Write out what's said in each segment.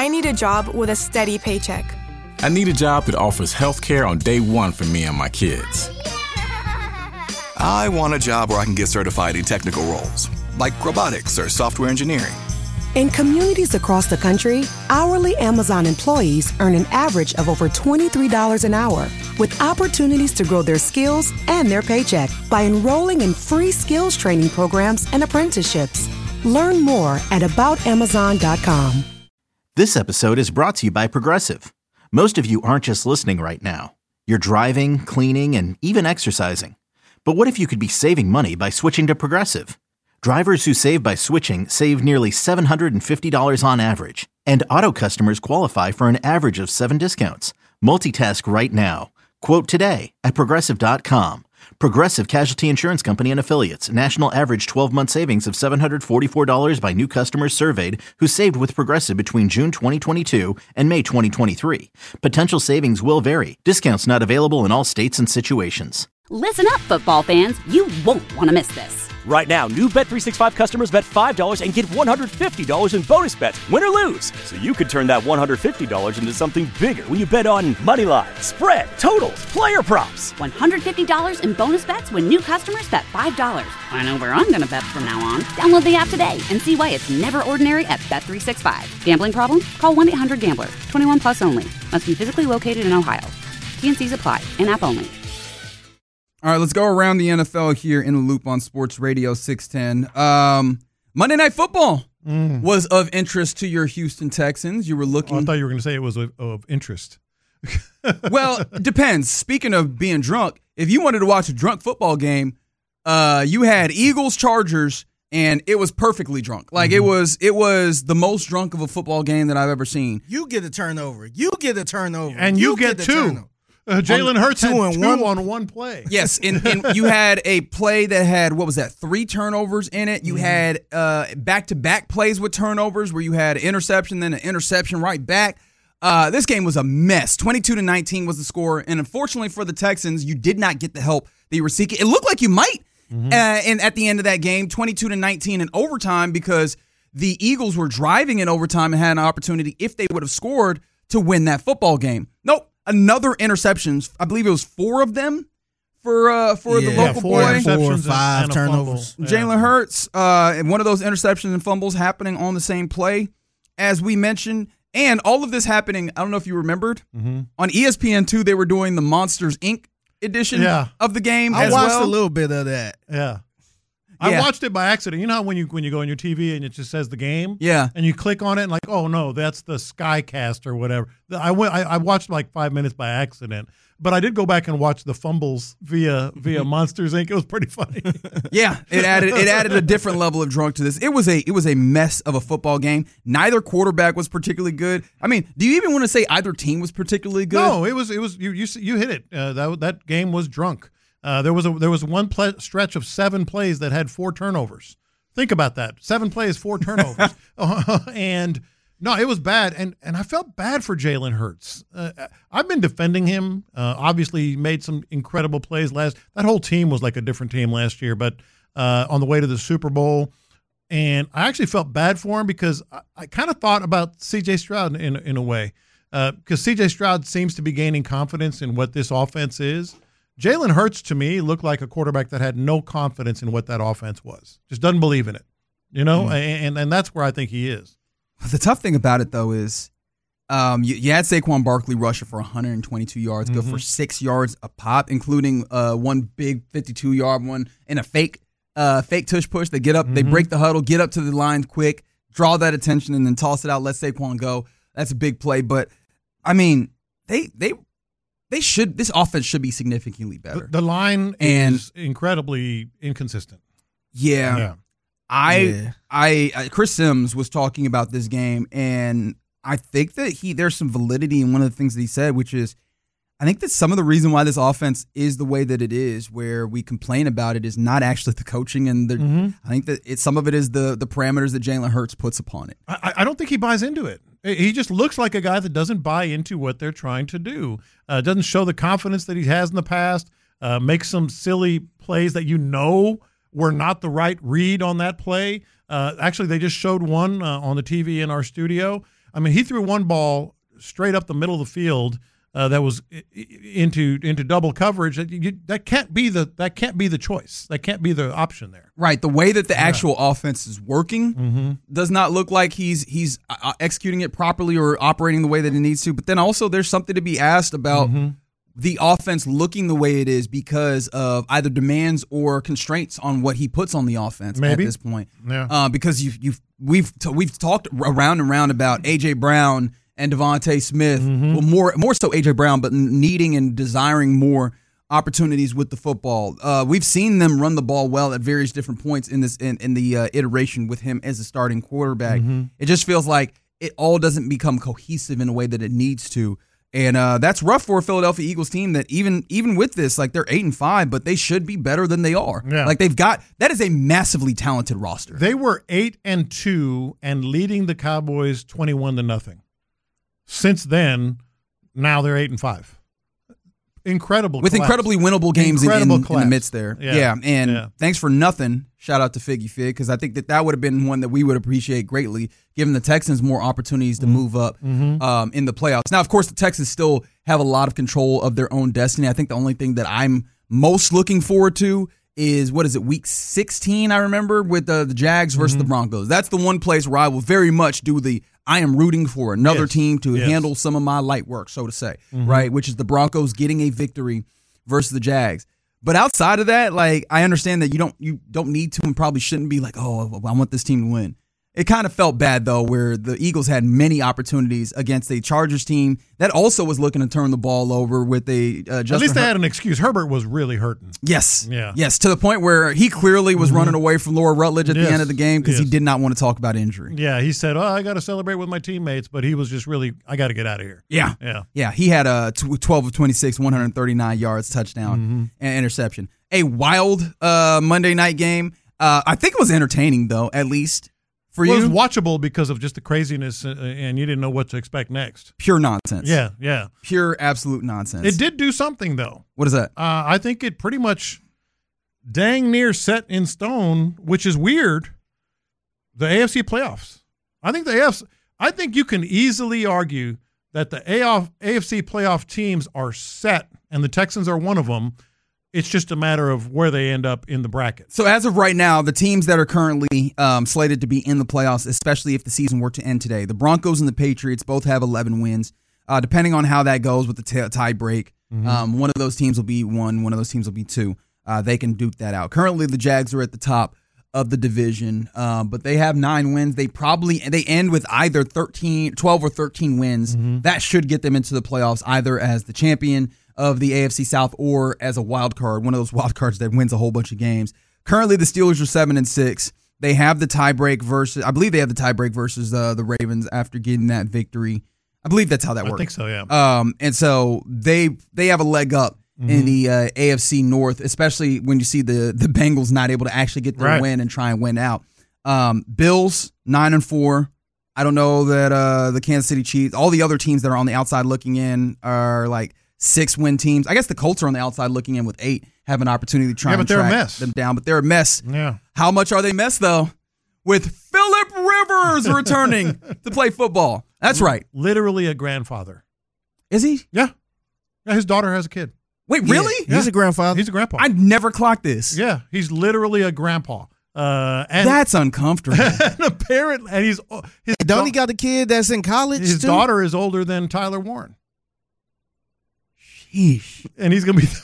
I need a job with a steady paycheck. I need a job that offers health care on day one for me and my kids. I want a job where I can get certified in technical roles, like robotics or software engineering. In communities across the country, hourly Amazon employees earn an average of over $23 an hour, with opportunities to grow their skills and their paycheck by enrolling in free skills training programs and apprenticeships. Learn more at aboutamazon.com. This episode is brought to you by Progressive. Most of you aren't just listening right now. You're driving, cleaning, and even exercising. But what if you could be saving money by switching to Progressive? Drivers who save by switching save nearly $750 on average, and auto customers qualify for an average of 7 discounts. Multitask right now. Quote today at Progressive.com. Progressive Casualty Insurance Company and Affiliates. National average 12-month savings of $744 by new customers surveyed who saved with Progressive between June 2022 and May 2023. Potential savings will vary. Discounts not available in all states and situations. Listen up, football fans. You won't want to miss this. Right now, new Bet365 customers bet $5 and get $150 in bonus bets, win or lose. So you could turn that $150 into something bigger when you bet on money line, spread, totals, player props. $150 in bonus bets when new customers bet $5. I know where I'm going to bet from now on. Download the app today and see why it's never ordinary at Bet365. Gambling problem? Call 1-800-GAMBLER. 21 plus only. Must be physically located in Ohio. T&Cs apply. In-app only. All right, let's go around the NFL here in the loop on Sports Radio 610. Monday Night Football was of interest to your Houston Texans. You were looking. Oh, I thought you were going to say it was of interest. Well, it depends. Speaking of being drunk, if you wanted to watch a drunk football game, you had Eagles-Chargers, and it was perfectly drunk. Like, it was the most drunk of a football game that I've ever seen. You get a turnover. And you get two. Jalen Hurts had two on one play. Yes, and you had a play that had, 3 turnovers in it. You had back-to-back plays with turnovers where you had an interception, then an interception right back. This game was a mess. 22-19 was the score, and unfortunately for the Texans, you did not get the help that you were seeking. It looked like you might and at the end of that game, 22-19 in overtime, because the Eagles were driving in overtime and had an opportunity, if they would have scored, to win that football game. Nope. Another interceptions. I believe it was 4 of them for the local boy. 4 or 5 turnovers. Jalen Hurts, and one of those interceptions and fumbles happening on the same play, as we mentioned. And all of this happening, I don't know if you remembered, on ESPN2, they were doing the Monsters, Inc. edition of the game I as watched well. a little bit of that. Yeah. I watched it by accident. You know how when you go on your TV and it just says the game? Yeah. And you click on it and like, oh, no, that's the Skycast or whatever. I watched like 5 minutes by accident. But I did go back and watch the fumbles via Monsters, Inc. It was pretty funny. Yeah, it added a different level of drunk to this. It was a mess of a football game. Neither quarterback was particularly good. I mean, do you even want to say either team was particularly good? No, it was you hit it. That game was drunk. There was one stretch of 7 plays that had 4 turnovers. Think about that. 7 plays, 4 turnovers. And no, it was bad. And I felt bad for Jalen Hurts. I've been defending him. Obviously, he made some incredible plays that whole team was like a different team last year, but on the way to the Super Bowl. And I actually felt bad for him because I kind of thought about C.J. Stroud in a way. Because C.J. Stroud seems to be gaining confidence in what this offense is. Jalen Hurts, to me, looked like a quarterback that had no confidence in what that offense was. Just doesn't believe in it, and that's where I think he is. The tough thing about it, though, is you had Saquon Barkley rushing for 122 yards, go for 6 yards a pop, including one big 52-yard one and a fake tush push. They get up, they break the huddle, get up to the line quick, draw that attention, and then toss it out, let Saquon go. That's a big play. But, I mean, this offense should be significantly better. The line is incredibly inconsistent. Yeah. Chris Sims was talking about this game, and I think that there's some validity in one of the things that he said, which is I think that some of the reason why this offense is the way that it is, where we complain about it, is not actually the coaching, and I think that some of it is the parameters that Jalen Hurts puts upon it. I don't think he buys into it. He just looks like a guy that doesn't buy into what they're trying to do. Doesn't show the confidence that he has in the past. Makes some silly plays that were not the right read on that play. Actually, they just showed one on the TV in our studio I mean, he threw one ball straight up the middle of the field that was into double coverage. That can't be the choice. That can't be the option there. Right. The way that the actual offense is working does not look like he's executing it properly or operating the way that it needs to. But then also there's something to be asked about the offense looking the way it is because of either demands or constraints on what he puts on the offense at this point. Yeah. Because we've talked around and around about A.J. Brown and Devontae Smith, well, more so A.J. Brown, but needing and desiring more opportunities with the football. We've seen them run the ball well at various different points in the iteration with him as a starting quarterback. It just feels like it all doesn't become cohesive in a way that it needs to. And that's rough for a Philadelphia Eagles team that even with this, like they're 8-5, but they should be better than they are. Yeah. Like that is a massively talented roster. They were 8-2 and leading the Cowboys 21-0. Since then, now they're 8-5. Incredible with collapse. Incredibly winnable games in the midst there. Yeah. Thanks for nothing. Shout out to Figgy Fig, because I think that would have been one that we would appreciate greatly, giving the Texans more opportunities to move up in the playoffs. Now, of course, the Texans still have a lot of control of their own destiny. I think the only thing that I'm most looking forward to is, week 16, I remember, with the Jags versus the Broncos. That's the one place where I will very much do I am rooting for another team to handle some of my light work, so to say, right? Which is the Broncos getting a victory versus the Jags. But outside of that, like, I understand that you don't need to and probably shouldn't be like, oh, I want this team to win. It kind of felt bad, though, where the Eagles had many opportunities against a Chargers team that also was looking to turn the ball over with a Justin. At least they had an excuse. Herbert was really hurting. Yes. Yeah. Yes, to the point where he clearly was running away from Laura Rutledge at the end of the game because he did not want to talk about injury. Yeah, he said, I got to celebrate with my teammates, but he was just really, I got to get out of here. Yeah. Yeah, he had a 12 of 26, 139 yards, touchdown, and interception. A wild Monday night game. I think it was entertaining, though, at least. For you? It was watchable because of just the craziness, and you didn't know what to expect next. Pure nonsense. Yeah. Pure, absolute nonsense. It did do something, though. What is that? I think it pretty much dang near set in stone, which is weird, the AFC playoffs. I think you can easily argue that the AFC playoff teams are set, and the Texans are one of them. It's just a matter of where they end up in the bracket. So as of right now, the teams that are currently slated to be in the playoffs, especially if the season were to end today, the Broncos and the Patriots both have 11 wins. Depending on how that goes with the tie break, one of those teams will be 1, one of those teams will be 2. They can duke that out. Currently, the Jags are at the top of the division, but they have 9 wins. They end with either 12 or 13 wins. That should get them into the playoffs, either as the champion of the AFC South or as a wild card, one of those wild cards that wins a whole bunch of games. Currently, the Steelers are 7-6. They have the tiebreak versus, I believe they have the tiebreak versus the Ravens after getting that victory. I believe that's how that works. I think so, yeah. And so they have a leg up in the AFC North, especially when you see the Bengals not able to actually get their win and try and win out. Bills 9-4. I don't know that the Kansas City Chiefs, all the other teams that are on the outside looking in are like 6-win teams. I guess the Colts are on the outside looking in with 8, have an opportunity to try and track them down, but they're a mess. Yeah. How much are they mess, though? With Phillip Rivers returning to play football. That's right. Literally a grandfather. Is he? Yeah. His daughter has a kid. Wait, really? He's a grandfather. He's a grandpa. I never clocked this. Yeah, he's literally a grandpa. And that's uncomfortable. And apparently, and don't he got a kid that's in college? His too? daughter is older than Tyler Warren. Sheesh. And he's gonna be.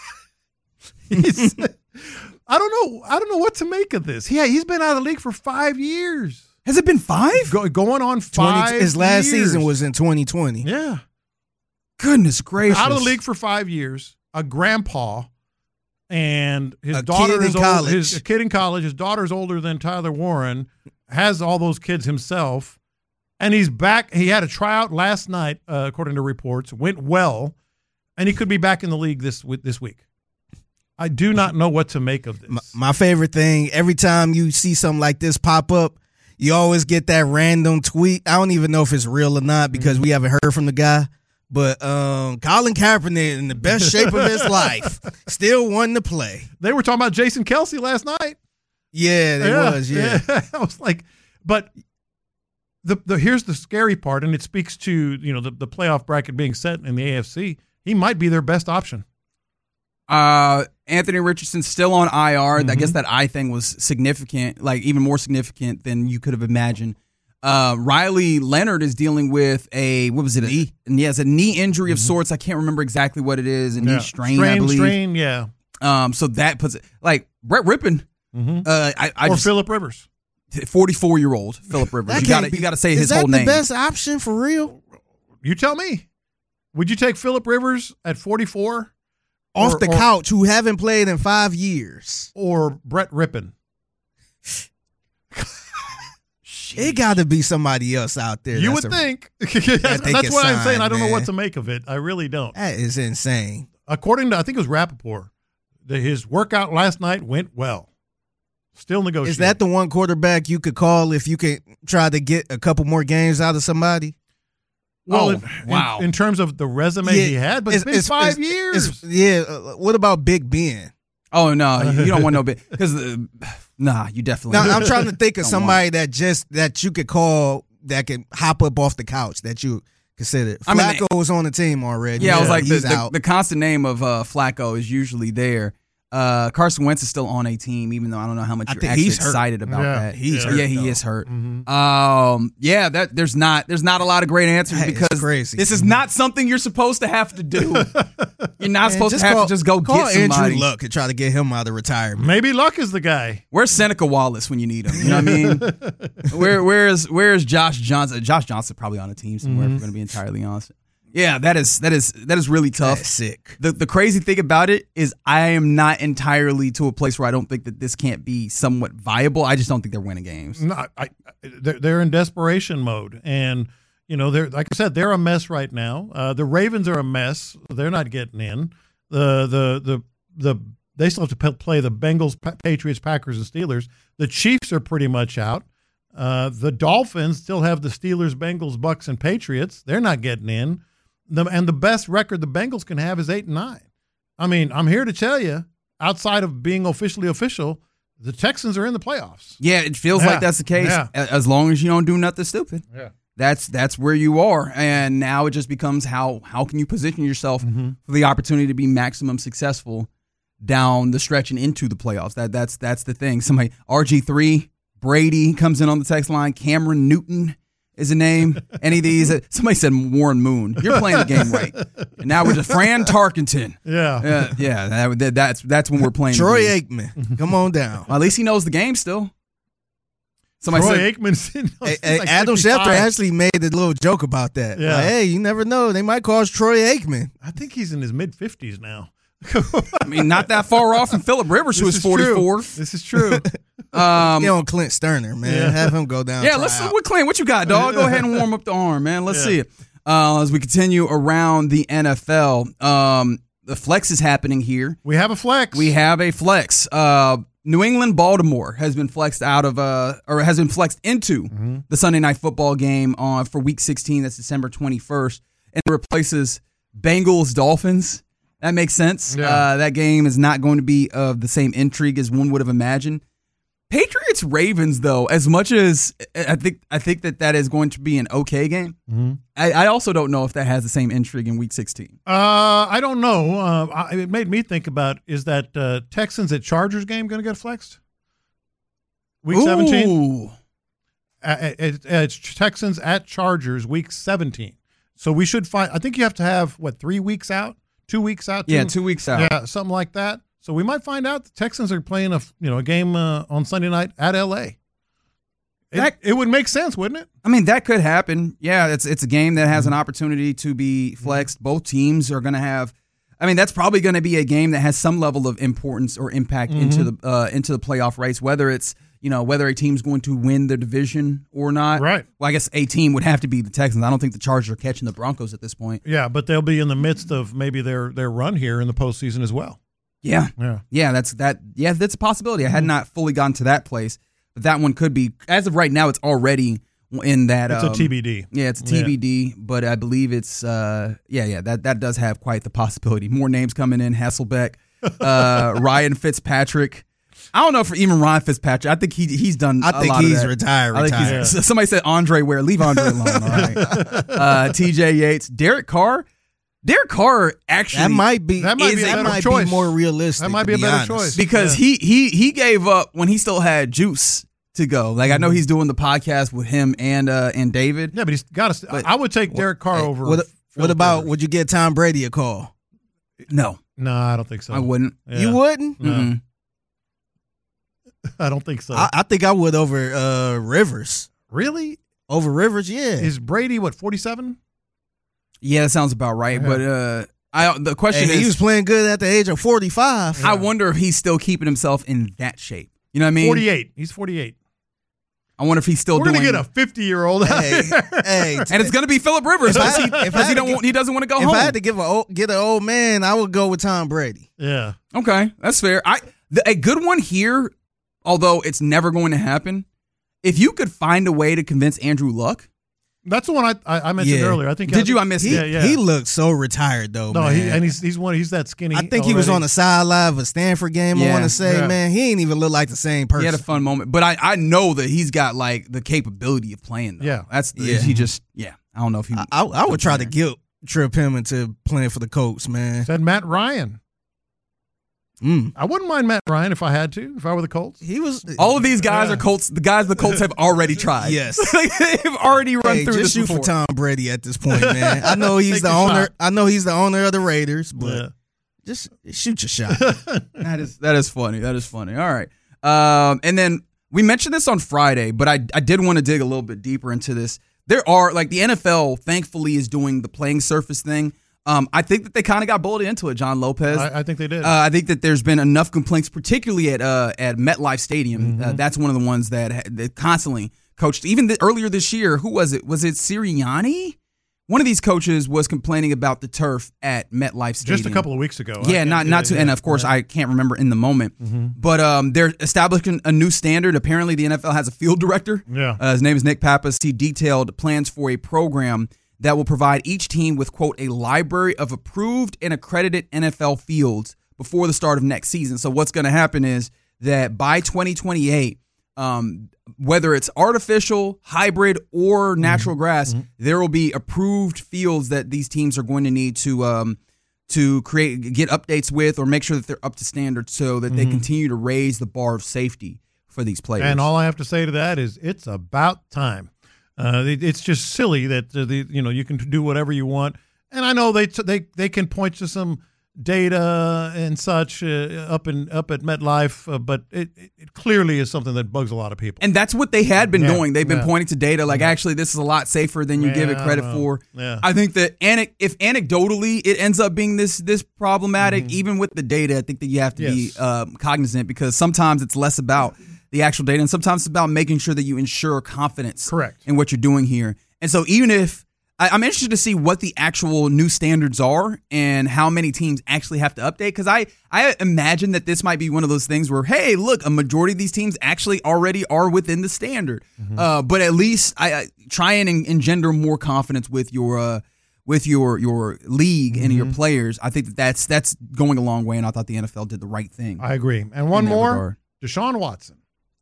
I don't know what to make of this. Yeah, he's been out of the league for 5 years. Has it been 5? Going on 5. His last season was in 2020. Yeah. Goodness gracious. Out of the league for 5 years. A grandpa, and his daughter is a kid in college. His daughter's older than Tyler Warren. Has all those kids himself, and he's back. He had a tryout last night, according to reports. Went well, and he could be back in the league this week. I do not know what to make of this. My favorite thing, every time you see something like this pop up, you always get that random tweet. I don't even know if it's real or not because we haven't heard from the guy. But Colin Kaepernick in the best shape of his life, still wanting to play. They were talking about Jason Kelce last night. Yeah, they was. Yeah. I was like, but here's the scary part, and it speaks to the playoff bracket being set in the AFC. He might be their best option. Anthony Richardson's still on IR. I guess that eye thing was significant, like even more significant than you could have imagined. Riley Leonard is dealing with a knee. It's a knee injury of sorts. I can't remember exactly what it is. A knee strain, I believe. Strain, yeah. So that puts it like Brett Rippon. Or Phillip Rivers. 44-year-old Phillip Rivers. You got to say his whole name. Is that the best option for real? You tell me. Would you take Phillip Rivers at 44? Off the couch, who haven't played in 5 years. Or Brett Rippon? It got to be somebody else out there. You would think. That's what I'm saying. I don't know what to make of it. I really don't. That is insane. According to, I think it was Rappaport, his workout last night went well. Still negotiating. Is that the one quarterback you could call if you could try to get a couple more games out of somebody? Well, wow. In terms of the resume he had, but it's been 5 years. What about Big Ben? Oh, no. You don't want no Big because you definitely I'm trying to think of somebody that you could call that can hop up off the couch that you consider. Flacco was on the team already. Yeah, I was like, he's out. The constant name of Flacco is usually there. Carson Wentz is still on a team, even though I don't know how much you're actually excited about that. He's hurt. Yeah, he is hurt. There's not a lot of great answers because this is not something you're supposed to have to do. You're not supposed to have to just go get somebody. Andrew Luck and try to get him out of retirement. Maybe Luck is the guy. Where's Seneca Wallace when you need him? You know what I mean? Where's Josh Johnson? Josh Johnson probably on a team somewhere. If we're going to be entirely honest. Yeah, that is really tough. That's sick. The crazy thing about it is I am not entirely to a place where I don't think that this can't be somewhat viable. I just don't think they're winning games. No, they're in desperation mode, and they're, like I said, they're a mess right now. The Ravens are a mess. They're not getting in. They still have to play the Bengals, Patriots, Packers, and Steelers. The Chiefs are pretty much out. The Dolphins still have the Steelers, Bengals, Bucks, and Patriots. They're not getting in. And the best record the Bengals can have is 8-9. I mean, I'm here to tell you, outside of being officially official, the Texans are in the playoffs. Yeah, it feels like that's the case. Yeah. As long as you don't do nothing stupid. Yeah. That's where you are. And now it just becomes how can you position yourself for the opportunity to be maximum successful down the stretch and into the playoffs. That's the thing. Somebody, RG3, Brady comes in on the text line, Cameron Newton is a name. Any of these? Somebody said Warren Moon. You're playing the game right. And now we're just Fran Tarkenton. Yeah. That's when we're playing. Troy Aikman. Come on down. Well, at least he knows the game still. Troy Aikman's like Adam Schefter actually made a little joke about that. Yeah. Like, hey, you never know. They might call us Troy Aikman. I think he's in his mid-50s now. I mean, not that far off from Phillip Rivers, who is 44. This is true. Get on Clint Sterner, man. Yeah. Have him go down. Yeah, let's see what Clint. What you got, dog? Go ahead and warm up the arm, man. Let's see it. As we continue around the NFL, the flex is happening here. We have a flex. New England, Baltimore has been flexed out of or has been flexed into the Sunday Night Football game for Week 16. That's December 21st, and it replaces Bengals, Dolphins. That makes sense. Yeah. That game is not going to be of the same intrigue as one would have imagined. Patriots, Ravens, though, as much as I think that is going to be an okay game, I also don't know if that has the same intrigue in Week 16. I don't know. It made me think about, is that Texans at Chargers game going to get flexed? Week 17? It's Texans at Chargers, Week 17. So we should find, I think you have to have, 3 weeks out? 2 weeks out? 2 weeks out. Yeah, something like that. So we might find out the Texans are playing a game on Sunday night at L.A. It would make sense, wouldn't it? I mean, that could happen. Yeah, it's a game that has an opportunity to be flexed. Both teams are going to have. I mean, that's probably going to be a game that has some level of importance or impact into the playoff race. Whether it's whether a team's going to win the division or not. Right. Well, I guess a team would have to be the Texans. I don't think the Chargers are catching the Broncos at this point. Yeah, but they'll be in the midst of maybe their run here in the postseason as well. Yeah. That's a possibility. I had not fully gotten to that place, but that one could be. As of right now, it's already in that. It's a TBD. Yeah, it's a TBD, but I believe it's. That does have quite the possibility. More names coming in: Hasselbeck, Ryan Fitzpatrick, I don't know for even Ryan Fitzpatrick. I think he's done. I think he's retired. Somebody said Andre Ware. Leave Andre alone. All right. T.J. Yates, Derek Carr. Derek Carr actually that might be a better choice. Be more realistic. That might be a better choice because he gave up when he still had juice to go. Like I know he's doing the podcast with him and David. Yeah, but he's got to. I would take Derek Carr over. What about? Would you get Tom Brady a call? No, I don't think so. I wouldn't. Yeah. You wouldn't? No. I don't think so. I think I would over Rivers. Really? Over Rivers? Yeah. Is Brady 47? Yeah, that sounds about right. Yeah. But the question is, he was playing good at the age of 45. I wonder if he's still keeping himself in that shape. You know what I mean? 48. He's 48. I wonder if he's still doing. We're going to get a 50-year-old. Hey, and it's going to be Phillip Rivers because he doesn't want to go home. If I had to get an old man, I would go with Tom Brady. Yeah. Okay, that's fair. A good one here, although it's never going to happen. If you could find a way to convince Andrew Luck. That's the one I mentioned earlier. I think. Did you? I missed it. Yeah. He looked so retired though. No, man. he's that skinny. I think he was on the sideline of a Stanford game. I want to say, man, he ain't even look like the same person. He had a fun moment, but I know that he's got like the capability of playing. Though. Yeah, he just. Yeah, I don't know if he. I would try to guilt trip him into playing for the Colts, man. Said Matt Ryan. I wouldn't mind Matt Ryan if I had to. If I were the Colts, he was. All of these guys are Colts. The guys the Colts have already tried. Yes, they've already run through this before. Shoot for Tom Brady at this point, man. I know he's the owner. Shot. I know he's the owner of the Raiders, but just shoot your shot. That is funny. That is funny. All right, and then we mentioned this on Friday, but I did want to dig a little bit deeper into this. There are the NFL, thankfully, is doing the playing surface thing. I think that they kind of got bullied into it, John Lopez. I think they did. I think that there's been enough complaints, particularly at MetLife Stadium. That's one of the ones that constantly coached. Even earlier this year, who was it? Was it Sirianni? One of these coaches was complaining about the turf at MetLife Stadium. Just a couple of weeks ago. Yeah, and of course I can't remember in the moment. But they're establishing a new standard. Apparently the NFL has a field director. Yeah. His name is Nick Pappas. He detailed plans for a program that will provide each team with, quote, a library of approved and accredited NFL fields before the start of next season. So what's going to happen is that by 2028, whether it's artificial, hybrid, or natural grass, there will be approved fields that these teams are going to need to get updates with or make sure that they're up to standard so that they continue to raise the bar of safety for these players. And all I have to say to that is it's about time. It's just silly that you can do whatever you want, and I know they can point to some data and such up at MetLife, but it clearly is something that bugs a lot of people. And that's what they had been doing. They've been pointing to data like actually this is a lot safer than you give it credit for. Yeah. I think that if anecdotally it ends up being this problematic, even with the data, I think that you have to be cognizant because sometimes it's less about the actual data, and sometimes it's about making sure that you ensure confidence in what you're doing here. And so even if I'm interested to see what the actual new standards are and how many teams actually have to update, because I imagine that this might be one of those things where, hey, look, a majority of these teams actually already are within the standard. But at least I try and engender more confidence with your league and your players. I think that's going a long way, and I thought the NFL did the right thing. I agree. And one more, regard. Deshaun Watson.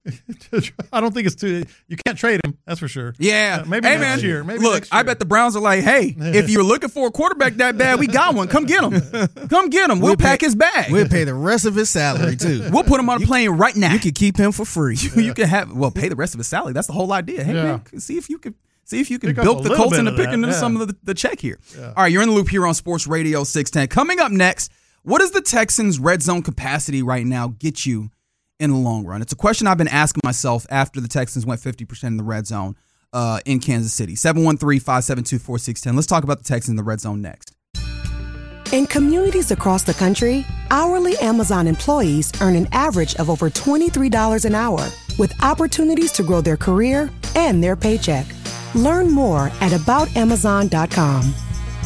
I don't think it's too. You can't trade him. That's for sure. Yeah, maybe next year. Maybe look, next year. I bet the Browns are like, hey, if you're looking for a quarterback that bad, we got one. Come get him. Come get him. We'll pack his bag. We'll pay the rest of his salary too. We'll put him on a plane right now. You can keep him for free. You can pay the rest of his salary. That's the whole idea. Hey man, see if you can bilk the Colts into picking some of the check here. Yeah. All right, you're in the loop here on Sports Radio 610. Coming up next, what does the Texans' red zone capacity right now get you in the long run? It's a question I've been asking myself after the Texans went 50% in the red zone in Kansas City. 713-572-4610. Let's talk about the Texans in the red zone next. In communities across the country, hourly Amazon employees earn an average of over $23 an hour, with opportunities to grow their career and their paycheck. Learn more at aboutamazon.com.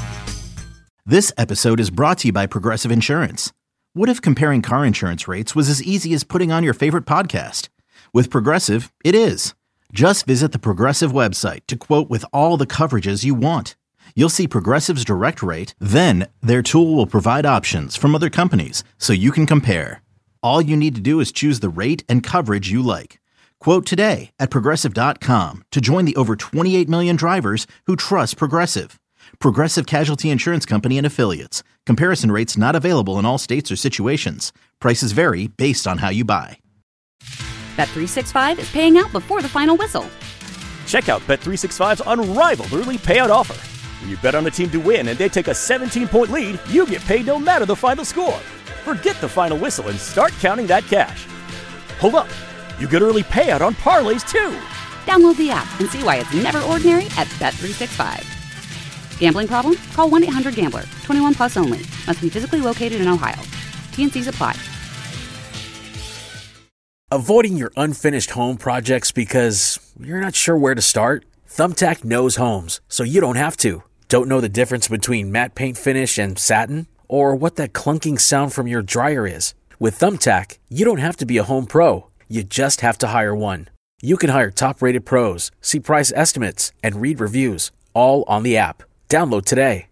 This episode is brought to you by Progressive Insurance. What if comparing car insurance rates was as easy as putting on your favorite podcast? With Progressive, it is. Just visit the Progressive website to quote with all the coverages you want. You'll see Progressive's direct rate, then their tool will provide options from other companies so you can compare. All you need to do is choose the rate and coverage you like. Quote today at Progressive.com to join the over 28 million drivers who trust Progressive. Progressive Casualty Insurance Company and Affiliates. Comparison rates not available in all states or situations. Prices vary based on how you buy. Bet365 is paying out before the final whistle. Check out Bet365's unrivaled early payout offer. When you bet on a team to win and they take a 17-point lead, you get paid no matter the final score. Forget the final whistle and start counting that cash. Hold up. You get early payout on parlays, too. Download the app and see why it's never ordinary at Bet365. Gambling problem? Call 1-800-GAMBLER. 21 plus only. Must be physically located in Ohio. T&Cs apply. Avoiding your unfinished home projects because you're not sure where to start? Thumbtack knows homes, so you don't have to. Don't know the difference between matte paint finish and satin? Or what that clunking sound from your dryer is? With Thumbtack, you don't have to be a home pro. You just have to hire one. You can hire top-rated pros, see price estimates, and read reviews, all on the app. Download today.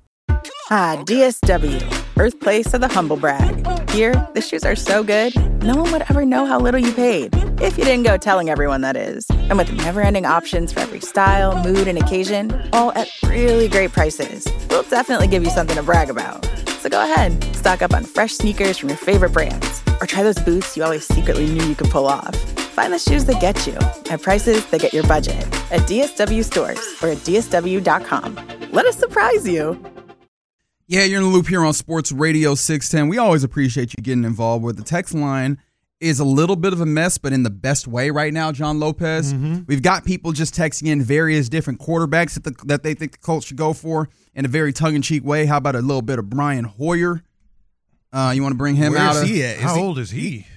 DSW, birthplace of the humble brag. Here, the shoes are so good, no one would ever know how little you paid. If you didn't go telling everyone, that is. And with never-ending options for every style, mood, and occasion, all at really great prices, we'll definitely give you something to brag about. So go ahead, stock up on fresh sneakers from your favorite brands, or try those boots you always secretly knew you could pull off. Find the shoes that get you at prices that get your budget at DSW stores or at DSW.com. Let us surprise you. Yeah, you're in the loop here on Sports Radio 610. We always appreciate you getting involved with the text line. Is a little bit of a mess, but in the best way right now, John Lopez. We've got people just texting in various different quarterbacks that they think the Colts should go for in a very tongue-in-cheek way. How about a little bit of Brian Hoyer? You want to bring him out? Where's he at? How old is he?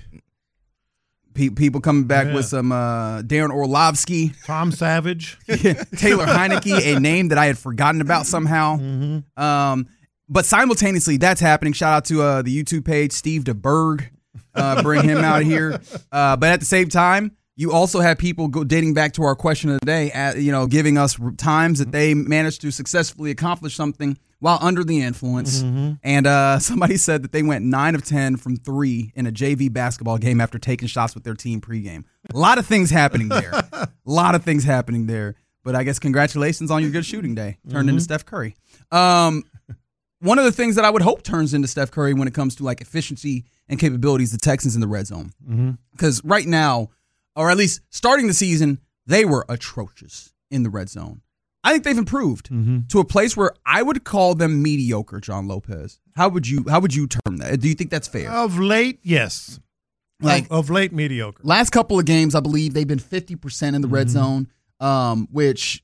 People coming back with some Darren Orlovsky. Tom Savage. Taylor Heineke, a name that I had forgotten about somehow. But simultaneously, that's happening. Shout out to the YouTube page, Steve DeBerg. Bring him out here. But at the same time, you also have people dating back to our question of the day, giving us times that they managed to successfully accomplish something while under the influence. And somebody said that they went 9 of 10 from 3 in a JV basketball game after taking shots with their team pregame. A lot of things happening there. But I guess congratulations on your good shooting day. Turned into Steph Curry. One of the things that I would hope turns into Steph Curry when it comes to like efficiency and capabilities, the Texans in the red zone. Because right now, or at least starting the season, they were atrocious in the red zone. I think they've improved to a place where I would call them mediocre, John Lopez. How would you term that? Do you think that's fair? Of late, yes. Of late, mediocre. Last couple of games, I believe they've been 50% in the red zone, which,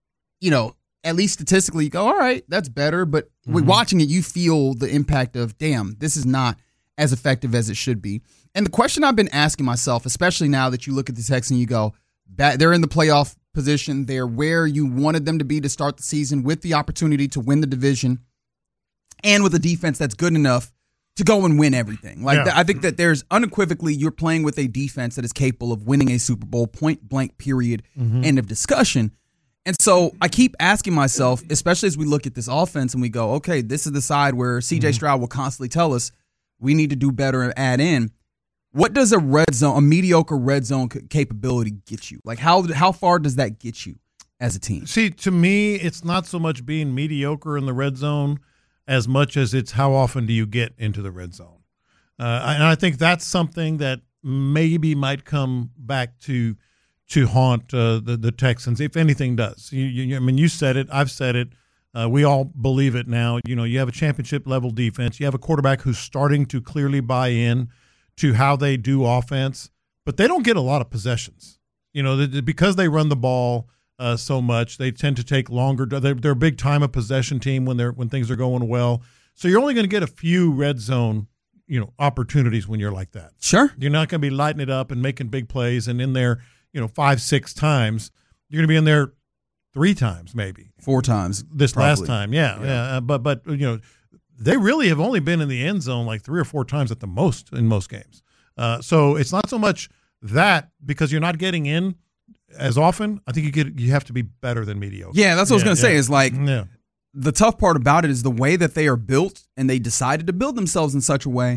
at least statistically, you go, all right, that's better. But with watching it, you feel the impact of, damn, this is not as effective as it should be. And the question I've been asking myself, especially now that you look at the Texans and you go, they're in the playoff position. They're where you wanted them to be to start the season with the opportunity to win the division and with a defense that's good enough to go and win everything. I think that there's unequivocally you're playing with a defense that is capable of winning a Super Bowl, point blank, period, end of discussion. And so I keep asking myself, especially as we look at this offense and we go, okay, this is the side where C.J. Stroud will constantly tell us we need to do better and add in. What does a mediocre red zone capability get you? Like how far does that get you as a team? See, to me, it's not so much being mediocre in the red zone as much as it's how often do you get into the red zone. And I think that's something that maybe might come back to haunt the Texans, if anything does. You said it. I've said it. We all believe it now. You have a championship-level defense. You have a quarterback who's starting to clearly buy in to how they do offense, but they don't get a lot of possessions. Because they run the ball so much, they tend to take longer. They're a big time of possession team when things are going well. So you're only going to get a few red zone opportunities when you're like that. Sure. You're not going to be lighting it up and making big plays and in there 5-6 times. You're going to be in there 3 times, maybe 4 times this probably. Last time. Yeah. But they really have only been in the end zone like 3 or 4 times at the most in most games. So it's not so much that because you're not getting in as often. I think you have to be better than mediocre. Yeah, that's what I was going to say. Is like the tough part about it is the way that they are built, and they decided to build themselves in such a way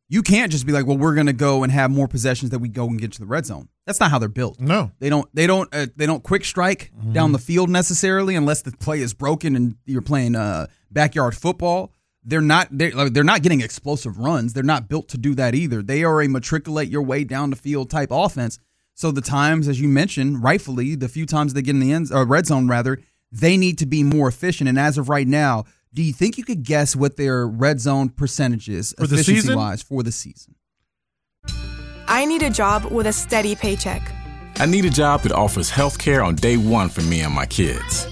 You can't just be like, well, we're going to go and have more possessions that we go and get to the red zone. That's not how they're built. No, they don't quick strike down the field necessarily unless the play is broken and you're playing backyard football. They're not getting explosive runs. They're not built to do that either. They are a matriculate your way down the field type offense. So the times, as you mentioned, rightfully, the few times they get in the red zone, rather, they need to be more efficient. And as of right now, do you think you could guess what their red zone percentage is efficiency-wise for the season? I need a job with a steady paycheck. I need a job that offers health care on day one for me and my kids.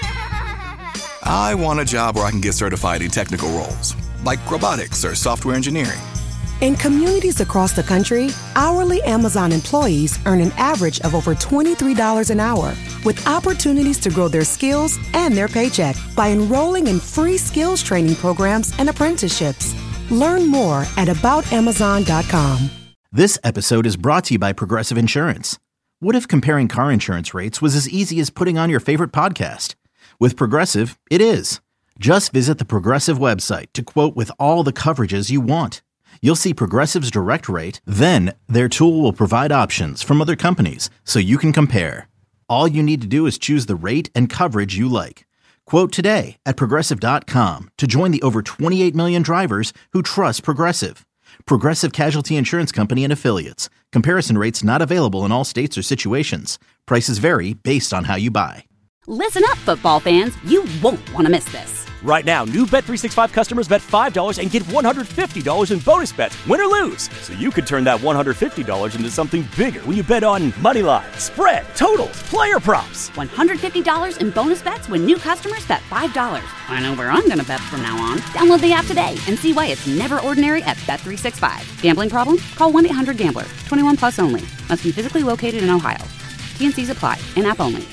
I want a job where I can get certified in technical roles, like robotics or software engineering. In communities across the country, hourly Amazon employees earn an average of over $23 an hour, with opportunities to grow their skills and their paycheck by enrolling in free skills training programs and apprenticeships. Learn more at aboutamazon.com. This episode is brought to you by Progressive Insurance. What if comparing car insurance rates was as easy as putting on your favorite podcast? With Progressive, it is. Just visit the Progressive website to quote with all the coverages you want. You'll see Progressive's direct rate, then their tool will provide options from other companies so you can compare. All you need to do is choose the rate and coverage you like. Quote today at Progressive.com to join the over 28 million drivers who trust Progressive. Progressive Casualty Insurance Company and Affiliates. Comparison rates not available in all states or situations. Prices vary based on how you buy. Listen up, football fans. You won't want to miss this. Right now, new Bet365 customers bet $5 and get $150 in bonus bets, win or lose. So you could turn that $150 into something bigger when you bet on moneyline, spread, totals, player props. $150 in bonus bets when new customers bet $5. I know where I'm going to bet from now on. Download the app today and see why it's never ordinary at Bet365. Gambling problem? Call 1-800-GAMBLER. 21 plus only. Must be physically located in Ohio. T&Cs apply. In-app only.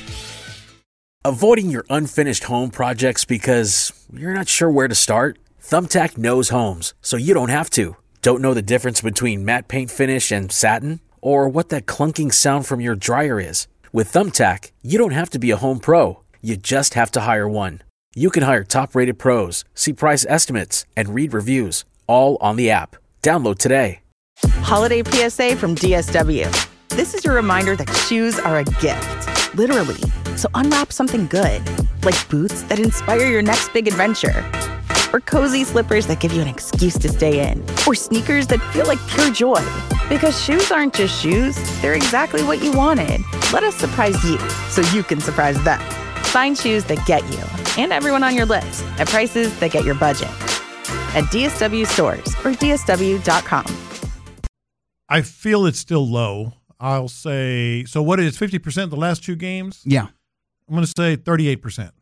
Avoiding your unfinished home projects because you're not sure where to start? Thumbtack knows homes, so you don't have to. Don't know the difference between matte paint finish and satin? Or what that clunking sound from your dryer is? With Thumbtack, you don't have to be a home pro. You just have to hire one. You can hire top-rated pros, see price estimates, and read reviews, all on the app. Download today. Holiday PSA from DSW. This is your reminder that shoes are a gift, literally. So unwrap something good, like boots that inspire your next big adventure, or cozy slippers that give you an excuse to stay in, or sneakers that feel like pure joy. Because shoes aren't just shoes, they're exactly what you wanted. Let us surprise you so you can surprise them. Find shoes that get you and everyone on your list at prices that get your budget. At DSW stores or DSW.com. I feel it's still low. I'll say, so what is 50% the last two games? Yeah. I'm going to say 38%.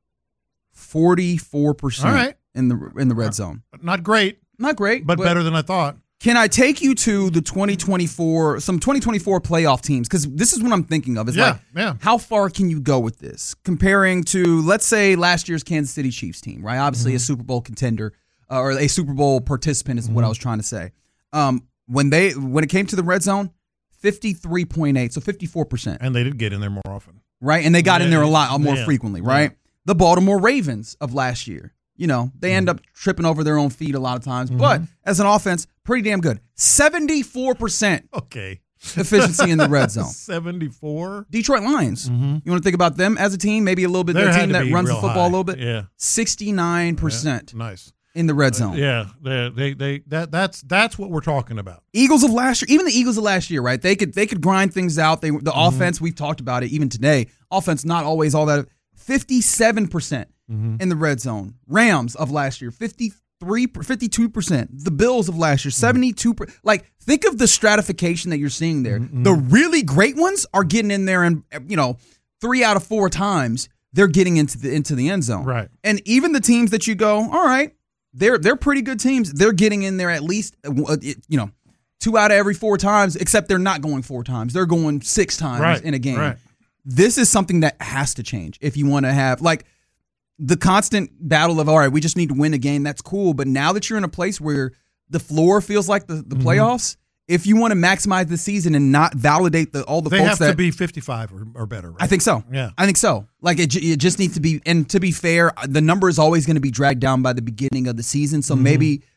44% All right. in the red zone. Not great. Not great. But better than I thought. Can I take you to the 2024 playoff teams? Because this is what I'm thinking of. It's how far can you go with this? Comparing to, let's say, last year's Kansas City Chiefs team, right? Obviously a Super Bowl contender or a Super Bowl participant is what I was trying to say. When it came to the red zone, 53.8, so 54%. And they did get in there more often. Right? And they got in there a lot more frequently, right? Yeah. The Baltimore Ravens of last year, they end up tripping over their own feet a lot of times. But as an offense, pretty damn good. 74% efficiency in the red zone. 74? Detroit Lions. You want to think about them as a team, maybe a little bit, their team that runs the football a little bit? Yeah. 69%. Yeah. Nice. In the red zone. That's what we're talking about. Eagles of last year, even the Eagles of last year, right? They could grind things out. The offense, we've talked about it even today. Offense not always all that. 57% in the red zone. Rams of last year, 52%. The Bills of last year, 72%. Like, think of the stratification that you're seeing there. The really great ones are getting in there, and 3 out of 4 times they're getting into the end zone. Right. And even the teams that you go, all right, they're pretty good teams. They're getting in there at least 2 out of every 4 times, except they're not going 4 times. They're going 6 times in a game. Right. This is something that has to change if you want to have the constant battle of, all right, we just need to win a game. That's cool. But now that you're in a place where the floor feels like the playoffs, if you want to maximize the season and not validate all the they folks have to be 55 or better, right? I think so. Yeah. I think so. Like, it just needs to be, and to be fair, the number is always going to be dragged down by the beginning of the season. So maybe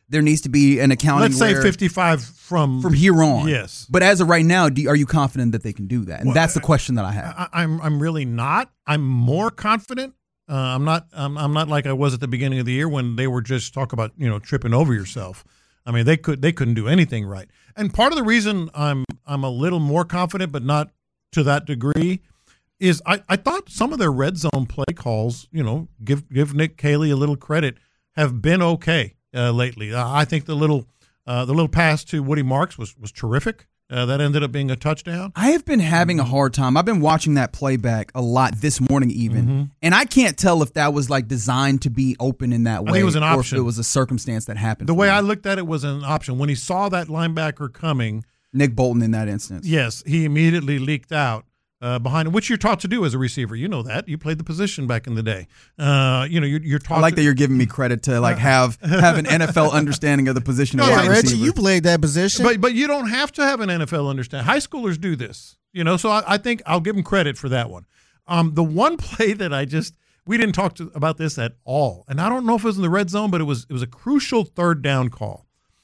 there needs to be an accounting. Let's say 55 from here on. Yes. But as of right now, are you confident that they can do that? And that's the question that I have. I'm really not. I'm more confident. I'm not like I was at the beginning of the year when they were just talk about tripping over yourself. I mean, they couldn't do anything right. And part of the reason I'm a little more confident, but not to that degree, is I thought some of their red zone play calls, give Nick Caley a little credit, have been okay lately. I think the little pass to Woody Marks was terrific. That ended up being a touchdown. I have been having a hard time. I've been watching that playback a lot this morning even, and I can't tell if that was like designed to be open in that way. I think it was an option. Or if it was a circumstance that happened. The way I looked at it was an option. When he saw that linebacker coming, Nick Bolton in that instance. Yes, he immediately leaked out behind him, which you're taught to do as a receiver. You know that. You played the position back in the day. You're taught. I like that you're giving me credit to have an NFL understanding of the position. No, Reggie, you played that position. But you don't have to have an NFL understanding. High schoolers do this. So I think I'll give them credit for that one. The one play that we didn't talk about this at all, and I don't know if it was in the red zone, but it was a crucial third down call.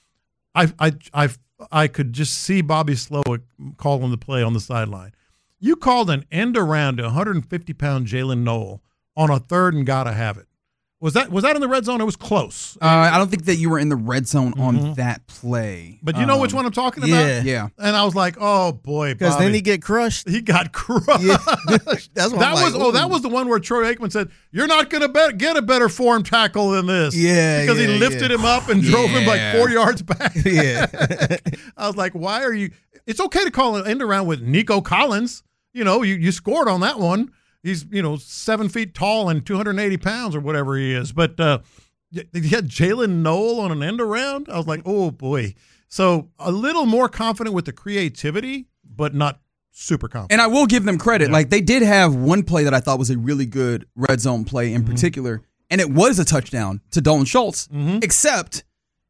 I could just see Bobby Slowick calling the play on the sideline. You called an end around to 150-pound Jalen Noel on a third and gotta have it. Was that in the red zone? It was close. I don't think that you were in the red zone on that play. But you know which one I'm talking about? Yeah. And I was like, oh boy, because then he get crushed. He got crushed. Yeah. That's what that was the one where Troy Aikman said, "You're not going to get a better form tackle than this." Yeah, because he lifted him up and drove him like 4 yards back. Yeah. I was like, why are you? It's okay to call an end around with Nico Collins. You scored on that one. He's 7 feet tall and 280 pounds or whatever he is. But he had Jalen Noel on an end around. I was like, oh boy. So a little more confident with the creativity, but not super confident. And I will give them credit. Yeah. Like they did have one play that I thought was a really good red zone play in particular, and it was a touchdown to Dalton Schultz. Except,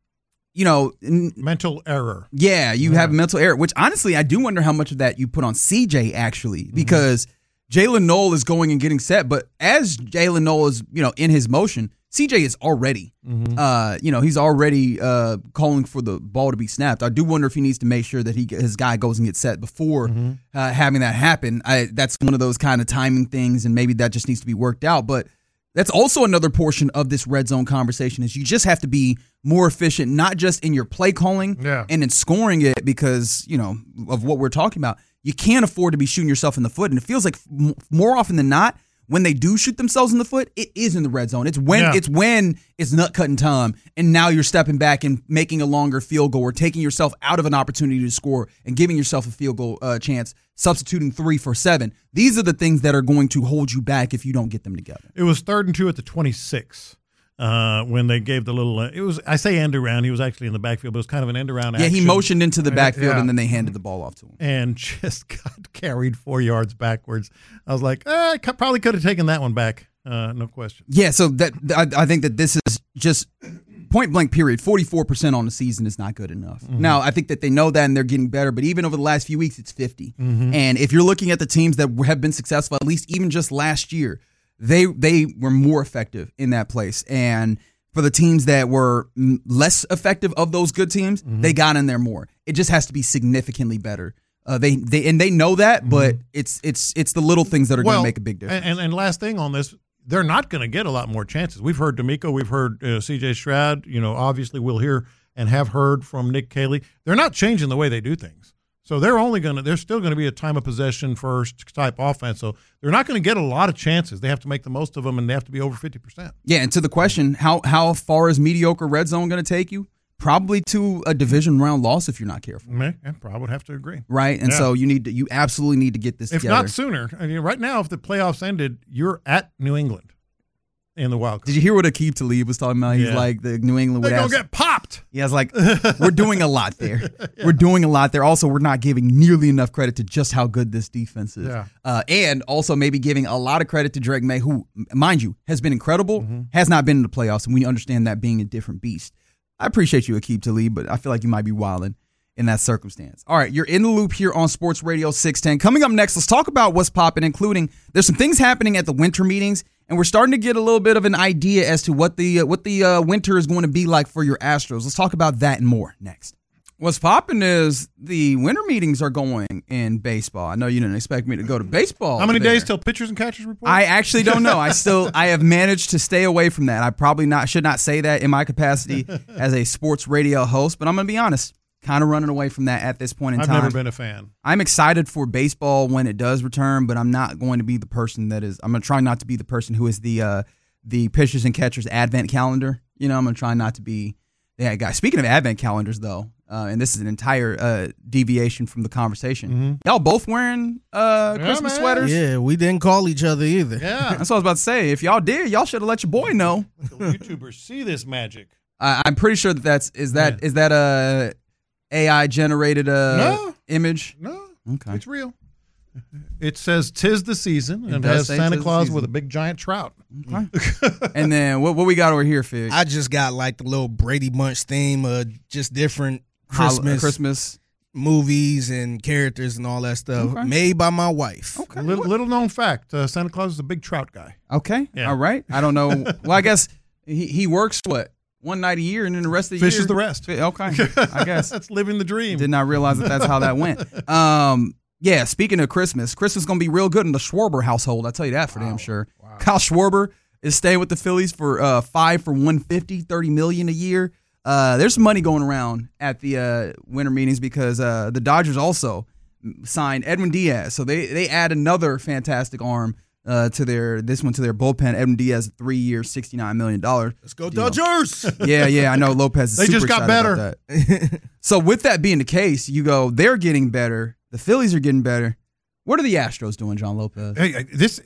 mental error. Yeah, you have mental error, which honestly I do wonder how much of that you put on CJ actually, because Jalen Noel is going and getting set, but as Jalen Noel is, in his motion, CJ is already, he's already calling for the ball to be snapped. I do wonder if he needs to make sure that his guy goes and gets set before having that happen. That's one of those kind of timing things, and maybe that just needs to be worked out. But that's also another portion of this red zone conversation is you just have to be more efficient, not just in your play calling and in scoring it because, of what we're talking about. You can't afford to be shooting yourself in the foot. And it feels like more often than not, when they do shoot themselves in the foot, it is in the red zone. It's when it's nut cutting time, and now you're stepping back and making a longer field goal or taking yourself out of an opportunity to score and giving yourself a field goal chance, substituting 3 for 7. These are the things that are going to hold you back if you don't get them together. It was 3rd and 2 at the 26. When they gave the little, I say end around. He was actually in the backfield, but it was kind of an end around action. Yeah, he motioned into the backfield and then they handed the ball off to him. And just got carried 4 yards backwards. I was like, I probably could have taken that one back. No question. Yeah, so I think that this is just point blank period. 44% on the season is not good enough. Now, I think that they know that and they're getting better, but even over the last few weeks, it's 50. And if you're looking at the teams that have been successful, at least even just last year, they were more effective in that place. And for the teams that were less effective of those good teams, they got in there more. It just has to be significantly better. They know that, but it's the little things that are going to make a big difference. And last thing on this, they're not going to get a lot more chances. We've heard D'Amico, we've heard C.J. Stroud. Obviously we'll hear and have heard from Nick Caley. They're not changing the way they do things. So they're still going to be a time of possession first type offense. So they're not going to get a lot of chances. They have to make the most of them, and they have to be over 50%. Yeah, and to the question, how far is mediocre red zone going to take you? Probably to a division round loss if you're not careful. I probably would have to agree. Right, and so you absolutely need to get this together. If not sooner. I mean, right now, if the playoffs ended, you're at New England in the wild card. Did you hear what Aqib Talib was talking about? He's like, the New England would They're going to get popped. Yeah, it's like, we're doing a lot there. We're doing a lot there. Also, we're not giving nearly enough credit to just how good this defense is. And also maybe giving a lot of credit to Drake May, who, mind you, has been incredible, has not been in the playoffs, and we understand that being a different beast. I appreciate you, Aqib Talib, but I feel like you might be wilding. in that circumstance. All right, you're in the loop here on Sports Radio 610. Coming up next, let's talk about what's popping, including there's some things happening at the winter meetings, and we're starting to get a little bit of an idea as to what the winter is going to be like for your Astros. Let's talk about that and more next. What's popping is the winter meetings are going in baseball. I know you didn't expect me to go to baseball. How many days till pitchers and catchers report? I actually don't know. I have managed to stay away from that. I probably should not say that in my capacity as a sports radio host, but I'm going to be honest. Kind of running away from that at this point in time. I've never been a fan. I'm excited for baseball when it does return, but I'm not going to be the person that is. I'm going to try not to be the person who is the pitchers and catchers advent calendar. I'm going to try not to be that guy. Speaking of advent calendars, though, and this is an entire deviation from the conversation. Y'all both wearing Christmas sweaters? Yeah, we didn't call each other either. Yeah, that's what I was about to say. If y'all did, y'all should have let your boy know. YouTubers see this magic. I'm pretty sure is that a AI generated image? No. Okay. It's real. It says 'tis the season and has Santa Claus with a big giant trout. Okay. And then what we got over here, Fig? I just got like the little Brady Bunch theme of just different Christmas movies and characters and all that stuff made by my wife. Okay. Little known fact, Santa Claus is a big trout guy. Okay. Yeah. All right. I don't know. Well, I guess he works one night a year, and then the rest of the year fishes the rest. Okay, I guess that's living the dream. Did not realize that's how that went. Yeah. Speaking of Christmas is going to be real good in the Schwarber household. I'll tell you that for damn sure. Wow. Kyle Schwarber is staying with the Phillies for 5 for $150, $30 million a year. There's some money going around at the winter meetings because the Dodgers also signed Edwin Diaz, so they add another fantastic arm. To their bullpen. Edwin Diaz, 3 years, $69 million. Let's go Dodgers! Yeah, I know Lopez is they super just got excited better. about that. So with that being the case, you go, they're getting better. The Phillies are getting better. What are the Astros doing, John Lopez? Hey,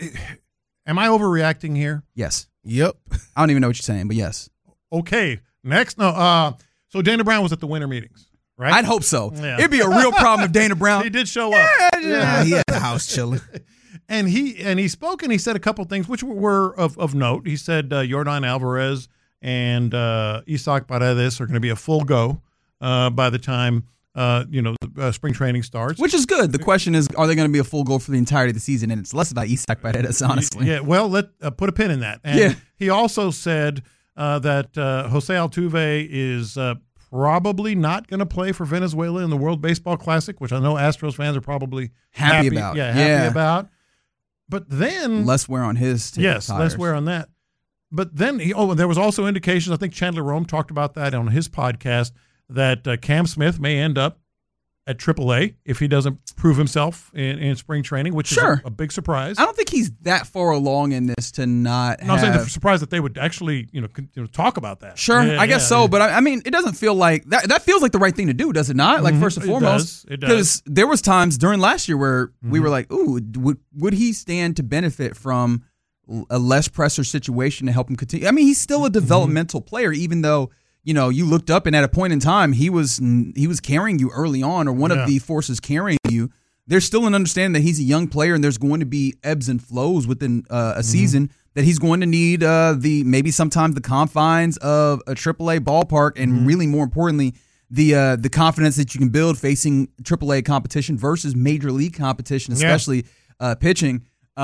am I overreacting here? Yes. Yep. I don't even know what you're saying, but yes. Okay. Next, no. So Dana Brown was at the winter meetings, right? I'd hope so. Yeah. It'd be a real problem if Dana Brown. He did show up. Yeah, he had the house chilling. And he spoke and he said a couple things which were of note. He said Yordan Alvarez and Isaac Paredes are going to be a full go by the time spring training starts. Which is good. The question is, are they going to be a full go for the entirety of the season? And it's less about Isaac Paredes, honestly. Yeah. Well, let put a pin in that. And he also said that Jose Altuve is probably not going to play for Venezuela in the World Baseball Classic, which I know Astros fans are probably happy about. Yeah, happy about. But then less wear on his tires. Less wear on that. But then there was also indications. I think Chandler Rome talked about that on his podcast that Cam Smith may end up at AAA if he doesn't prove himself in spring training, which is a big surprise. I don't think he's that far along in this to not. I'm saying the surprise that they would actually talk about that. Sure, I guess so. But I mean, it doesn't feel like that. That feels like the right thing to do, does it not? Like first and foremost, it does. Because there was times during last year where we were like, "Ooh, would he stand to benefit from a less pressure situation to help him continue?" I mean, he's still a developmental player, even though. You looked up and at a point in time he was carrying you early on, or one of the forces carrying you. There's still an understanding that he's a young player and there's going to be ebbs and flows within a season that he's going to need maybe sometimes the confines of a AAA ballpark and really more importantly the confidence that you can build facing AAA competition versus major league competition, especially pitching.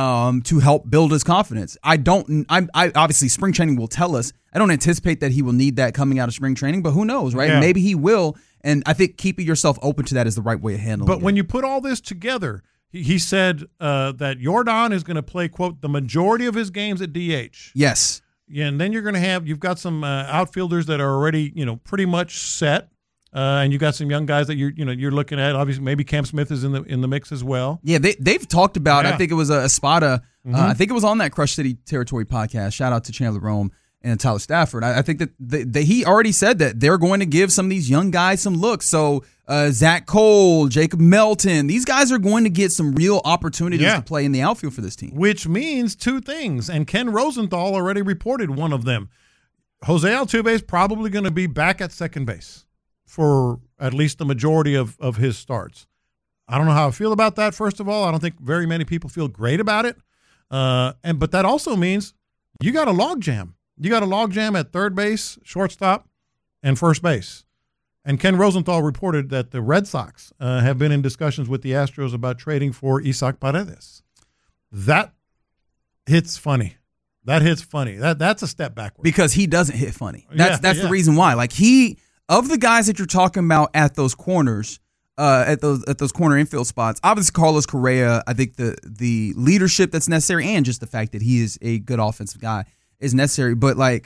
To help build his confidence. I obviously spring training will tell us. I don't anticipate that he will need that coming out of spring training, but who knows, right? Yeah. Maybe he will, and I think keeping yourself open to that is the right way of handling it. But when you put all this together, he said that Yordan is going to play, quote, the majority of his games at DH. Yes. Yeah, and then you've got some outfielders that are already, pretty much set. And you got some young guys that you're looking at. Obviously, maybe Cam Smith is in the mix as well. Yeah, they've talked about. I think it was a Espada. I think it was on that Crush City Territory podcast. Shout out to Chandler Rome and Tyler Stafford. I think that he already said that they're going to give some of these young guys some looks. So Zach Cole, Jacob Melton, these guys are going to get some real opportunities to play in the outfield for this team. Which means two things, and Ken Rosenthal already reported one of them. Jose Altuve is probably going to be back at second base for at least the majority of his starts. I don't know how I feel about that, first of all. I don't think very many people feel great about it. But that also means you got a logjam. You got a logjam at third base, shortstop, and first base. And Ken Rosenthal reported that the Red Sox have been in discussions with the Astros about trading for Isaac Paredes. That hits funny. That's a step backward. Because he doesn't hit funny. That's Yeah. the reason why. Like of the guys that you're talking about at those corners, at those corner infield spots, obviously Carlos Correa, I think the leadership that's necessary and just the fact that he is a good offensive guy is necessary. But like,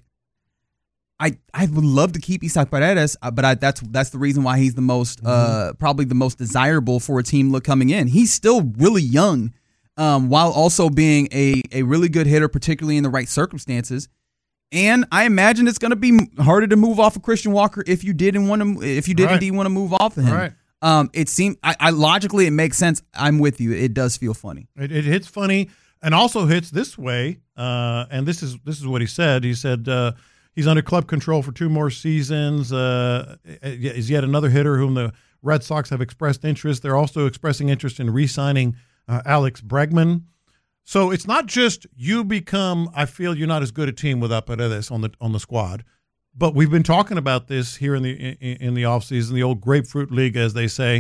I would love to keep Isaac Paredes, but that's the reason why he's the most probably the most desirable for a team coming in. He's still really young, while also being a really good hitter, particularly in the right circumstances. And I imagine it's going to be harder to move off of Christian Walker if you did indeed want to move off of him. Right. It seemed I logically it makes sense. I'm with you. It does feel funny. It hits funny and also hits this way. And this is what he said. He said. He's under club control for 2 more seasons. Is yet another hitter whom the Red Sox have expressed interest. They're also expressing interest in re-signing Alex Bregman. So it's not just I feel you're not as good a team without Paredes on the squad. But we've been talking about this here in the offseason, the old grapefruit league, as they say.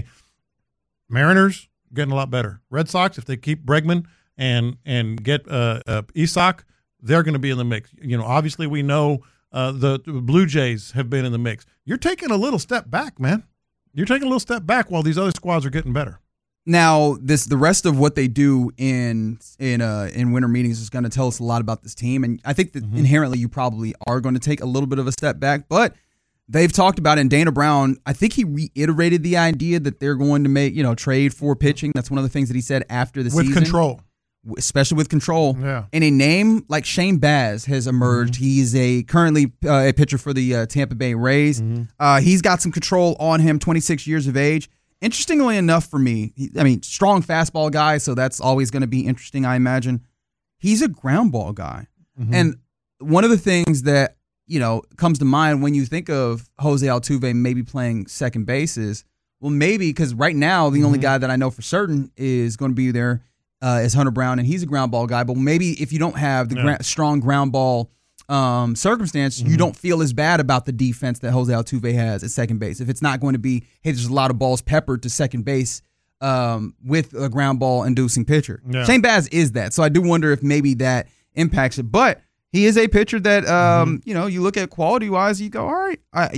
Mariners getting a lot better. Red Sox, if they keep Bregman and get Isaac, they're going to be in the mix. Obviously we know the Blue Jays have been in the mix. You're taking a little step back, man. You're taking a little step back while these other squads are getting better. Now, the rest of what they do in winter meetings is going to tell us a lot about this team, and I think that inherently you probably are going to take a little bit of a step back. But they've talked about it, and Dana Brown, I think he reiterated the idea that they're going to make trade for pitching. That's one of the things that he said after the season. With control. Especially with control. Yeah. And a name like Shane Baz has emerged. He's currently a pitcher for the Tampa Bay Rays. He's got some control on him, 26 years of age. Interestingly enough for me, strong fastball guy, so that's always going to be interesting, I imagine. He's a ground ball guy. And one of the things that, comes to mind when you think of Jose Altuve maybe playing second base is, well, maybe because right now the only guy that I know for certain is going to be there is Hunter Brown, and he's a ground ball guy. But maybe if you don't have the strong ground ball circumstance, you don't feel as bad about the defense that Jose Altuve has at second base. If it's not going to be, hey, there's a lot of balls peppered to second base with a ground ball inducing pitcher. Yeah. Shane Baz is that. So I do wonder if maybe that impacts it. But he is a pitcher that you look at quality wise, you go, all right, I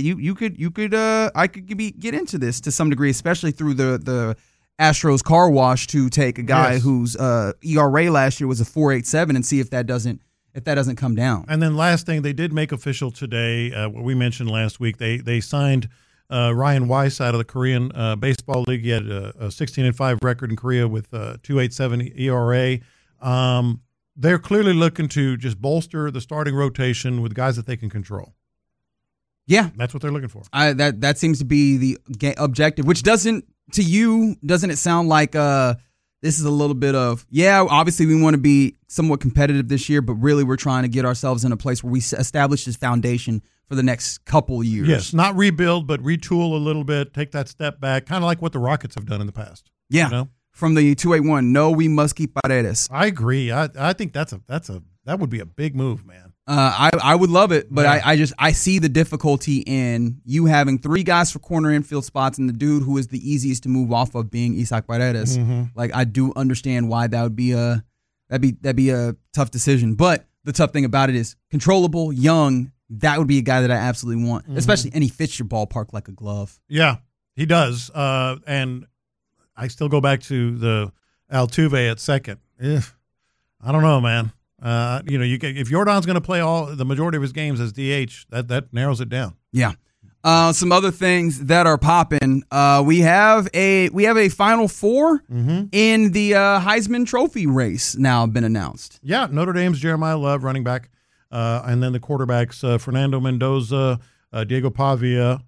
could get into this to some degree, especially through the Astros car wash to take a guy whose ERA last year was a 4.87 and see if that doesn't come down. And then last thing, they did make official today, what we mentioned last week, they signed Ryan Weiss out of the Korean Baseball League. He had a 16-5 record in Korea with 2.87 ERA. They're clearly looking to just bolster the starting rotation with guys that they can control. Yeah. That's what they're looking for. That seems to be the objective, which doesn't it sound like this is a little bit of, obviously we want to be somewhat competitive this year, but really we're trying to get ourselves in a place where we establish this foundation for the next couple years. Yes, not rebuild, but retool a little bit, take that step back, kind of like what the Rockets have done in the past. Yeah, from the 281, no, we must keep Paredes. I agree. I think that would be a big move, man. I would love it, but I see the difficulty in you having 3 guys for corner infield spots and the dude who is the easiest to move off of being Isaac Paredes. Like, I do understand why that'd be a tough decision. But the tough thing about it is controllable, young. That would be a guy that I absolutely want, especially, and he fits your ballpark like a glove. Yeah, he does. And I still go back to the Altuve at second. I don't know, man. If Jordan's going to play the majority of his games as DH, that narrows it down. Yeah. Some other things that are popping. We have a Final Four in the Heisman Trophy race now been announced. Yeah, Notre Dame's Jeremiah Love, running back, and then the quarterbacks Fernando Mendoza, Diego Pavia.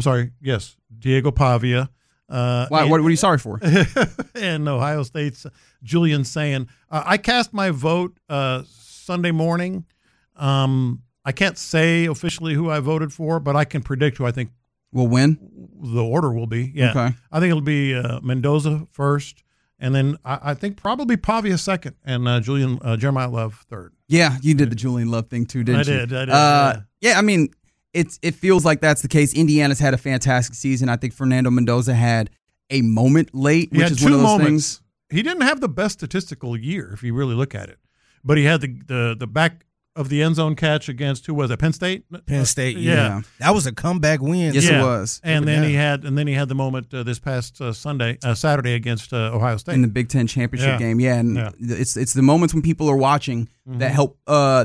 Diego Pavia. What are you sorry for? And Ohio State's Julian Sayin. I cast my vote Sunday morning. I can't say officially who I voted for, but I can predict who I think will win. The order will be. Yeah. Okay. I think it'll be Mendoza first, and then I think probably Pavia second, and Jeremiah Love third. Yeah, you did the Julian Love thing too, didn't you? I did. Yeah, I mean, it feels like that's the case. Indiana's had a fantastic season. I think Fernando Mendoza had a moment late, which is one of those things. He didn't have the best statistical year, if you really look at it, but he had the back of the end zone catch against, who was it? Penn State. Penn State, yeah. That was a comeback win. Yes, it was. And then he had the moment this past Saturday against Ohio State in the Big Ten championship game. Yeah, and it's the moments when people are watching that help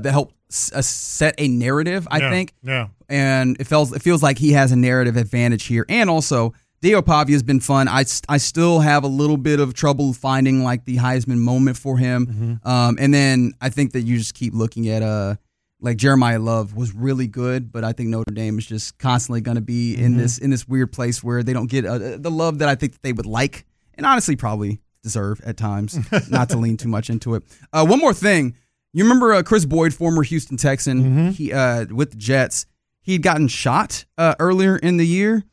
set a narrative. I think. Yeah. And it feels like he has a narrative advantage here, and also Dio Pavia has been fun. I still have a little bit of trouble finding like the Heisman moment for him. And then I think that you just keep looking at like Jeremiah Love was really good, but I think Notre Dame is just constantly going to be in this weird place where they don't get the love that I think that they would like, and honestly probably deserve at times. Not to lean too much into it. One more thing, you remember Chris Boyd, former Houston Texan, he with the Jets, he had gotten shot earlier in the year.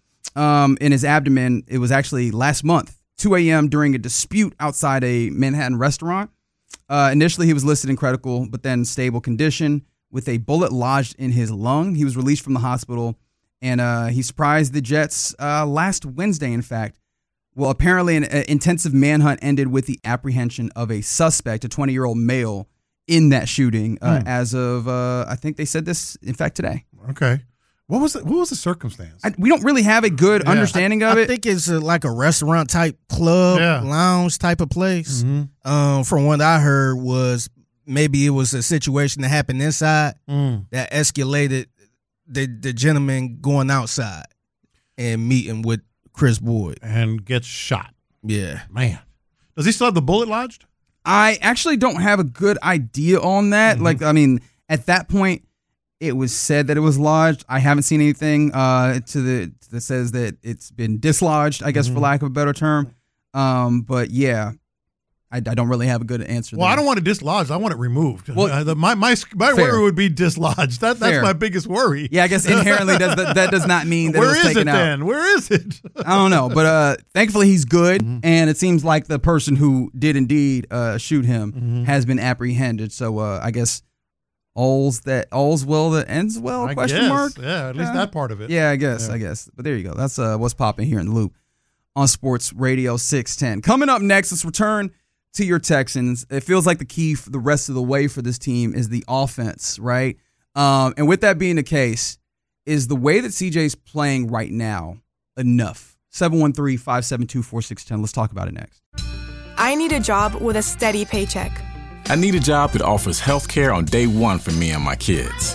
In his abdomen. It was actually last month, 2 a.m. during a dispute outside a Manhattan restaurant. Initially, he was listed in critical, but then stable condition with a bullet lodged in his lung. He was released from the hospital, and he surprised the Jets last Wednesday, in fact. Well, apparently an intensive manhunt ended with the apprehension of a suspect, a 20-year-old male, in that shooting as of, I think they said this, in fact, today. Okay. What was the circumstance? We don't really have a good understanding of it. I think it's like a restaurant type club, lounge type of place. From what I heard was maybe it was a situation that happened inside that escalated the gentleman going outside and meeting with Chris Boyd. And gets shot. Yeah. Man. Does he still have the bullet lodged? I actually don't have a good idea on that. Like, I mean, at that point, it was said that it was lodged. I haven't seen anything that says that it's been dislodged, I guess, for lack of a better term. But yeah, I don't really have a good answer. Well, I don't want it dislodged. I want it removed. Well, my worry would be dislodged. That's my biggest worry. Yeah, I guess inherently that does not mean that Where it was is taken it out. then? Where is it? I don't know, but thankfully he's good, and it seems like the person who did indeed shoot him has been apprehended. So I guess. All's well that ends well? I question guess. Mark. Yeah, at least that part of it. Yeah, I guess. But there you go. That's what's popping here in the Loop on Sports Radio 610. Coming up next, let's return to your Texans. It feels like the key for the rest of the way for this team is the offense, right? And with that being the case, is the way that CJ's playing right now enough? 713-572-4610. Let's talk about it next. I need a job with a steady paycheck. I need a job that offers health care on day one for me and my kids.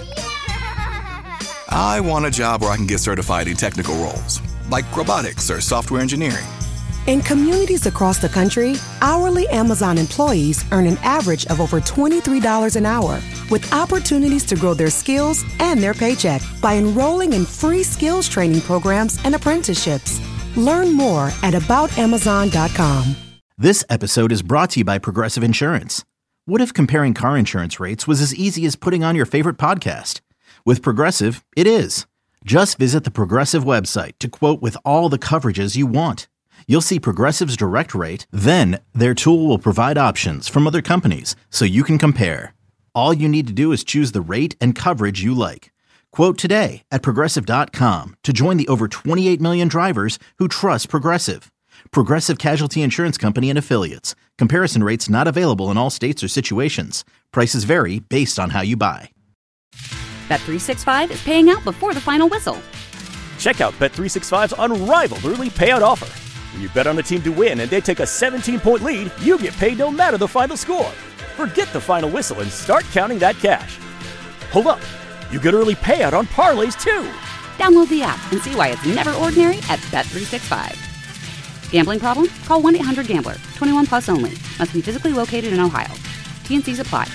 I want a job where I can get certified in technical roles, like robotics or software engineering. In communities across the country, hourly Amazon employees earn an average of over $23 an hour, with opportunities to grow their skills and their paycheck by enrolling in free skills training programs and apprenticeships. Learn more at aboutamazon.com. This episode is brought to you by Progressive Insurance. What if comparing car insurance rates was as easy as putting on your favorite podcast? With Progressive, it is. Just visit the Progressive website to quote with all the coverages you want. You'll see Progressive's direct rate, then their tool will provide options from other companies so you can compare. All you need to do is choose the rate and coverage you like. Quote today at Progressive.com to join the over 28 million drivers who trust Progressive. Progressive Casualty Insurance Company and Affiliates. Comparison rates not available in all states or situations. Prices vary based on how you buy. Bet365 is paying out before the final whistle. Check out Bet365's unrivaled early payout offer. When you bet on a team to win and they take a 17-point lead, you get paid no matter the final score. Forget the final whistle and start counting that cash. Hold up. You get early payout on parlays, too. Download the app and see why it's never ordinary at Bet365. Gambling problem? Call 1-800-GAMBLER. 21 plus only. Must be physically located in Ohio. T&Cs apply.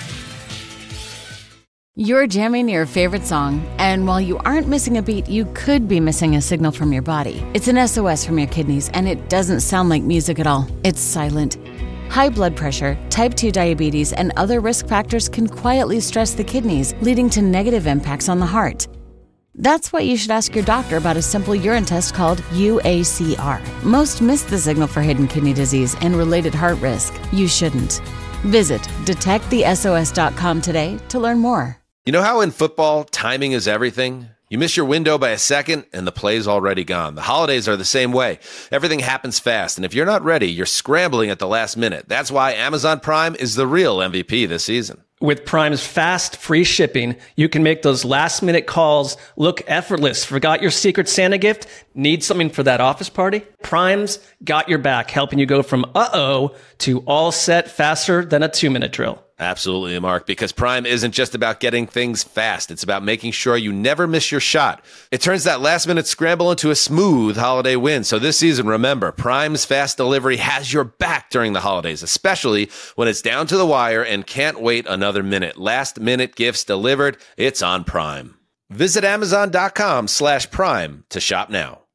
You're jamming your favorite song, and while you aren't missing a beat, you could be missing a signal from your body. It's an SOS from your kidneys, and it doesn't sound like music at all. It's silent. High blood pressure, type 2 diabetes, and other risk factors can quietly stress the kidneys, leading to negative impacts on the heart. That's why you should ask your doctor about a simple urine test called UACR. Most miss the signal for hidden kidney disease and related heart risk. You shouldn't. Visit detectthesos.com today to learn more. You know how in football, timing is everything? You miss your window by a second, and the play's already gone. The holidays are the same way. Everything happens fast, and if you're not ready, you're scrambling at the last minute. That's why Amazon Prime is the real MVP this season. With Prime's fast, free shipping, you can make those last-minute calls look effortless. Forgot your Secret Santa gift? Need something for that office party? Prime's got your back, helping you go from uh-oh to all set faster than a 2-minute drill. Absolutely, Mark, because Prime isn't just about getting things fast. It's about making sure you never miss your shot. It turns that last-minute scramble into a smooth holiday win. So this season, remember, Prime's fast delivery has your back during the holidays, especially when it's down to the wire and can't wait another minute. Last-minute gifts delivered. It's on Prime. Visit Amazon.com/Prime to shop now.